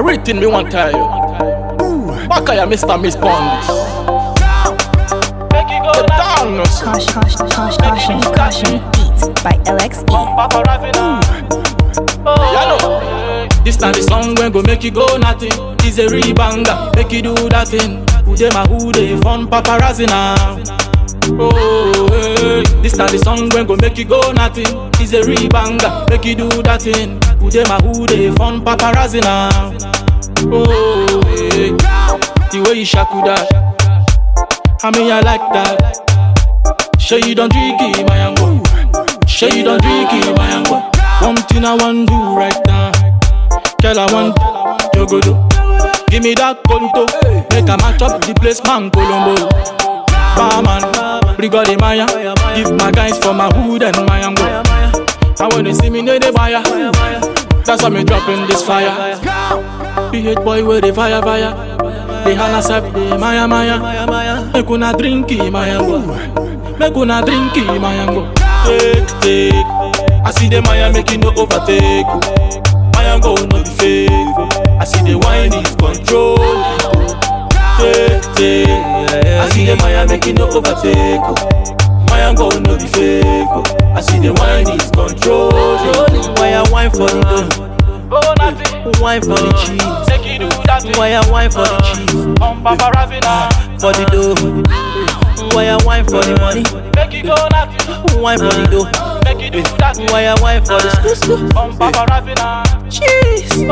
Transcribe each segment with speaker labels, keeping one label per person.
Speaker 1: written me one tell you. Back ya Mr. Miss Bondis. The darkness.
Speaker 2: Caution. Beats by LXE.
Speaker 1: You know, this time the song when go make you go nothing. It's a rebanger, make you do that thing. Who they fun paparazzi now. Oh, hey. This time the song when go make you go nothing. It's a rebanger, make you do that thing. Who they fun paparazzi now. Oh, hey. The way you shaku that, I mean I like that. Sure you don't drink it, my yango. Sure you don't drink it, my yango. One thing I want do right now, girl I want you go do. Give me that conto, make a match up the place, man Colombo. Barman, Brigade Maya, give my guys for my hood and my yango. I wanna see me near the buyer, that's why me dropping this fire. PH boy with the fire. The Hana Sap, the Maya. Make una drinky, my yango. Make una drinky, my yango. Take. I see the Maya making no overtake. Maya go no be fake. I see the wine is control. Take. I see the Maya making no overtake. Maya go no be fake. I see the wine is control. Maya wine for the dough. Wine for the cheese. Maya wine for the cheese. For the dough. Maya wine for the money. Wine for the dough. Why for the school? Cheese.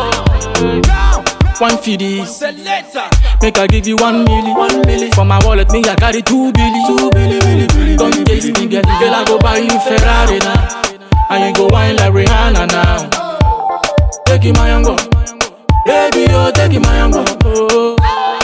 Speaker 1: One for this. Make I give you 1 milli. For my wallet, me I carry 2 billy. Don't taste me, girl I go buy you Ferrari now. And you go wine like Rihanna now. Take it my yango, baby oh take it my yango. Oh.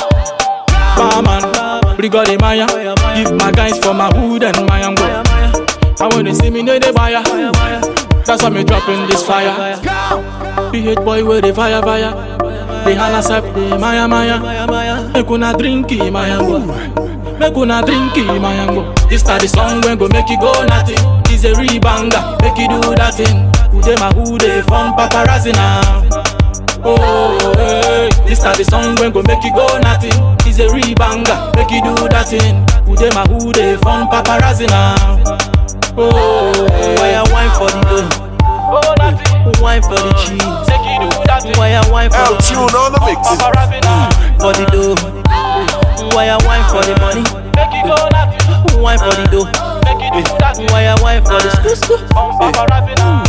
Speaker 1: Barman, Brigade Maya, give my guys for my hood and my yango. I wanna see me near the buyer, that's why me dropping this fire. PH boy with the fire. The Hana Sap, the Maya. Make una drinky, my yango. Make una drinky, my yango. This time the song when go make you go nothing. It's a rebanger, make you do that thing. Who they fun paparazzi now. Oh, hey. This time the song when go make you go nothing. It's a rebanger, make you do that thing. Who they fun paparazzi now. Oh, why I wine for the dough? Wine for the cheese. Why I wine for the
Speaker 3: tune on the mix.
Speaker 2: For the dough. Why I wine for the money? Wine for the dough. Why I wine for the school?